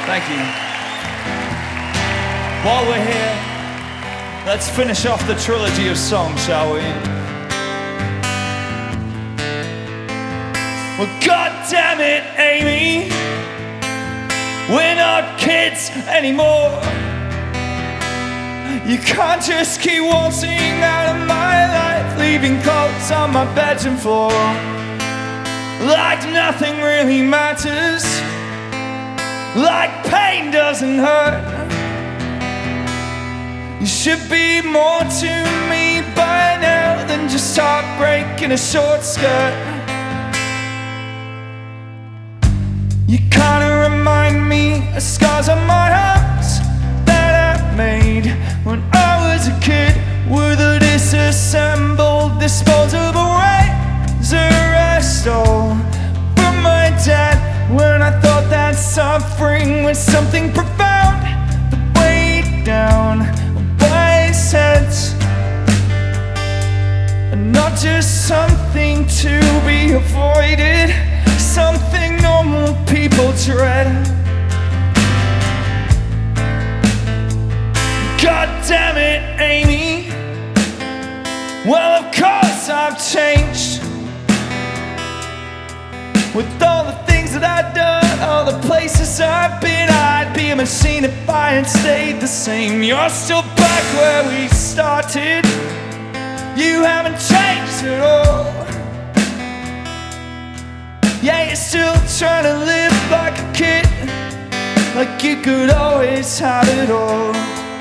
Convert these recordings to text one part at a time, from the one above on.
Thank you. While we're here, let's finish off the trilogy of songs, shall we? Well, God damn it, Amy, we're not kids anymore. You can't just keep waltzing out of my life, leaving coats on my bedroom floor, like nothing really matters, like pain doesn't hurt. You should be more to me by now than just heartbreak in a short skirt. You kinda remind me of scars on my arms that I made when I was a kid, with a disassembled, disposable razor I stole from my dad, when I thought that suffering was something profound that weighed down by his head, and not just something to be avoided, something normal people dread. God damn it, Amy, well, of course I've changed. With all the things that I've done, all the places I've been, I'd be a machine if I had stayed the same. You're still back where we started. You haven't changed at all. Yeah, you're still trying to live like a kid, like you could always have it all.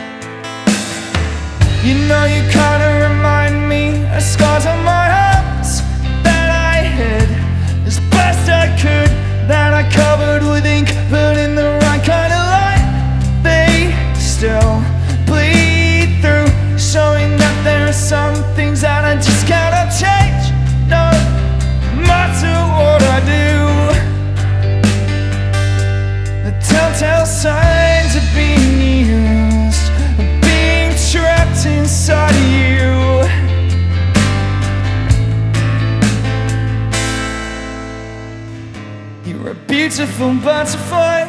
You know, you kinda remind me of scars on my arms that I hid as best I could, that I covered with ink, but in the right kind of light. They still bleed through, showing that there are some things that I just cannot change, no matter what I do. The telltale signs of being used, of being trapped inside of you. You're a beautiful butterfly,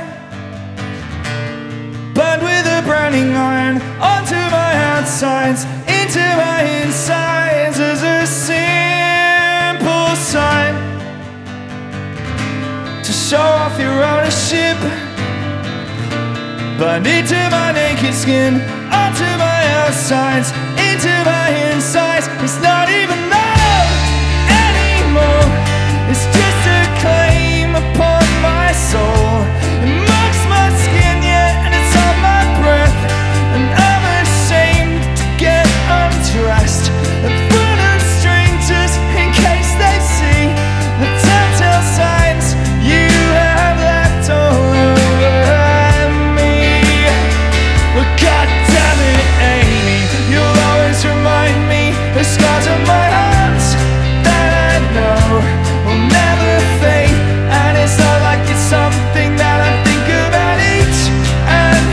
burned with a branding iron onto my outsides, into my insides, as a simple sign to show off your ownership. Burned into my naked skin, onto my outsides, into my insides. It's not even love anymore, it's just a claim upon my soul. It marks my skin, yeah, and it's on my breath, and I'm ashamed to get undressed in front of strangers in case they see the telltale signs you have left all over me. Well, God damn it, Amy, you'll always remind me of scars on my arms that I know will never fade, and it's not like it's something that I think about each and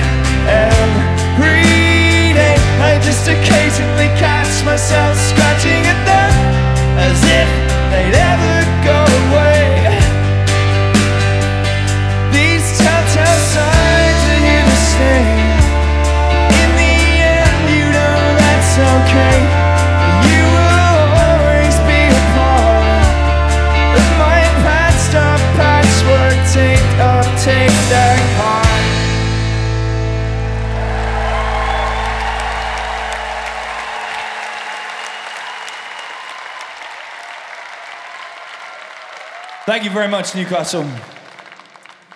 every day. I just occasionally catch myself scratching at them as if they'd ever go away. These telltale signs are here to stay. In the end, you know that's okay. You will always be a part of my patched up patchwork, taped up, take that heart. Thank you very much, Newcastle.